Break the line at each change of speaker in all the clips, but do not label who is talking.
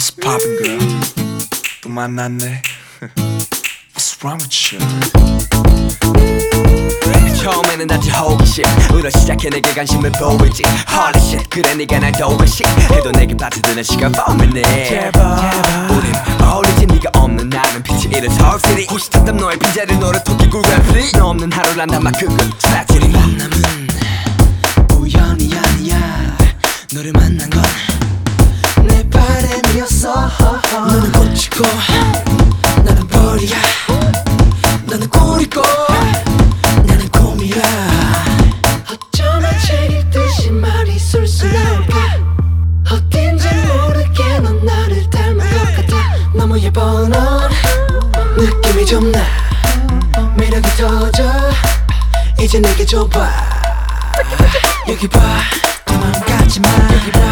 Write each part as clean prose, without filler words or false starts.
What's poppin' girl? 또 만났네. What's wrong with you?
처음에는 다들 호기심으로 시작해 내게 관심을 보이지 Holy shit 그래 네가 날 도와시 해도 내게 빠져드는 시간 뻔했네 제발 우린 어울리지 네가 없는 나는 빛이 잃은 서울시리 혹시 탔던 너의 빈자리 노래 토끼 굴간 플리 너 없는 하루란 단막 그건 트라지리 만남은 우연이 아니야 너를 만난 건 내 바람이었어 너는 꽃이고 나는 벌이야 너는 꿀이고 나는 곰이야 어쩌면 책 읽듯이 말이 술술 나올까 어딘지 모르게 넌 나를 닮은 것 같아 너무 예뻐 넌 느낌이 좀 나 매력이 터져 이제 내게 줘봐 여기 봐 도망가지마 여기 봐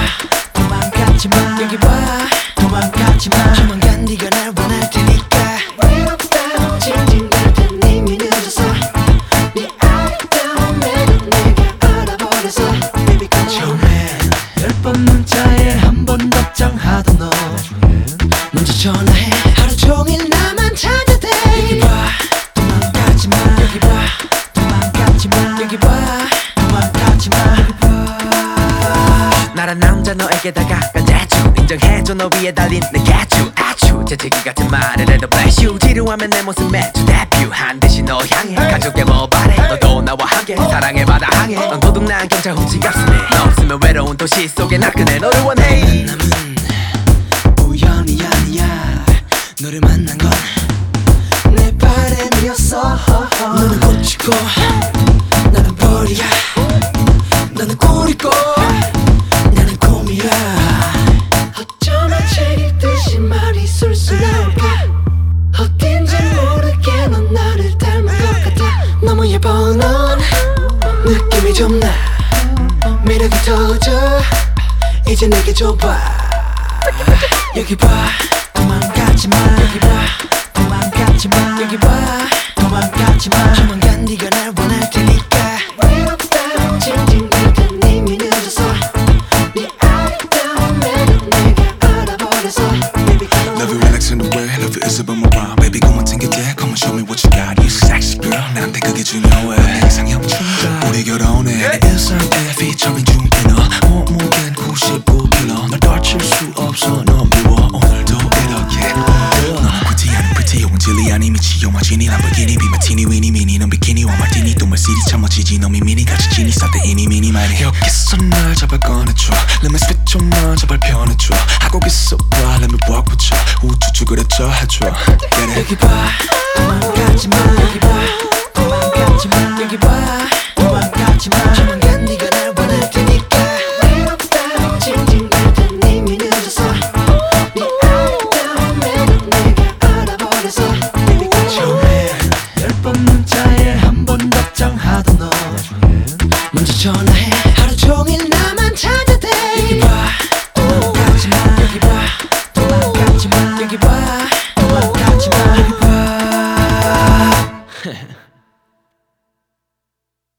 도망가지마 여기 봐 도망가지마 조만간 네가 날 원할 테니까 외롭다 징징댈 땐 이미 늦었어 네 아름다운 매력 내가 알아버렸어 Baby come on 처음엔 10번 문자에 한 번 답장하던 너 먼저 전화해 하루 종일 나만 찾아대 여기 봐 도망가지마 여기 봐 도망가지마 여기 봐 도망가지마 여기 봐 나란 남자 너에게 다가간 대충 인정해줘 너 위에 달린 내 개추 아추 재채기 같은 말을 해도 bless you 지루하면 내 모습 매주 데뷔한 듯이 너 향해 가족에 뭐 바래 너도 나와 함께 사랑의 바다 항해 넌 도둑난 경찰 훔친 값이네 너 없으면 외로운 도시 속에 나그네 너를 원해 만남은 우연이 아니야 너를 만난 건 내 바람이었어 너는 꽃이고 나는 벌이야 너는 꿀이고 나는 곰이야 어쩌면 책 읽듯이 말이 술술 나올까 어딘지 모르게 넌 나를 닮은 것 같아 너무 예뻐 넌 느낌이 좀 나 매력이 터져 이제 내게 줘봐 여기 봐 도망가지마 여기 봐 도망가지마 여기 봐 도망가지마 조만간 네가 날 원할 테니까 외롭다 징징댈 땐 이미 늦었어 네 아름다운 매력 내가 알아버렸어 Baby come on
Love you relax in the way, love you is about my rhyme. Baby come on 튕길게, come on show me what you got. You sexy girl, 나한테 그게 중요해. 내 이상형 충전, 우리 결혼해. 내 일상에 피처링 중에 너 몸무게는 95kg. 널 떨칠 수 없어, 넌 미워. 오늘도 이렇게. 너는 pretty 아닌 pretty, 온질리 아닌 미치. 용화진이 람보르기니 비마티니 위니 미니. 넌 비키니와 마티니 또 멀시리 참 멋지지. 너 미미니 같이 지니 싸대 이니 미니 말이. 여기서 날 잡아 꺼내줘. Let me switch 좀만 제발 편해줘. 하고 있어 봐, let me walk with you. 우쭈쭈 그랬죠 해줘. Get it?
여기 봐 도망가지마 여기 봐 도망가지마 여기 봐 도망가지마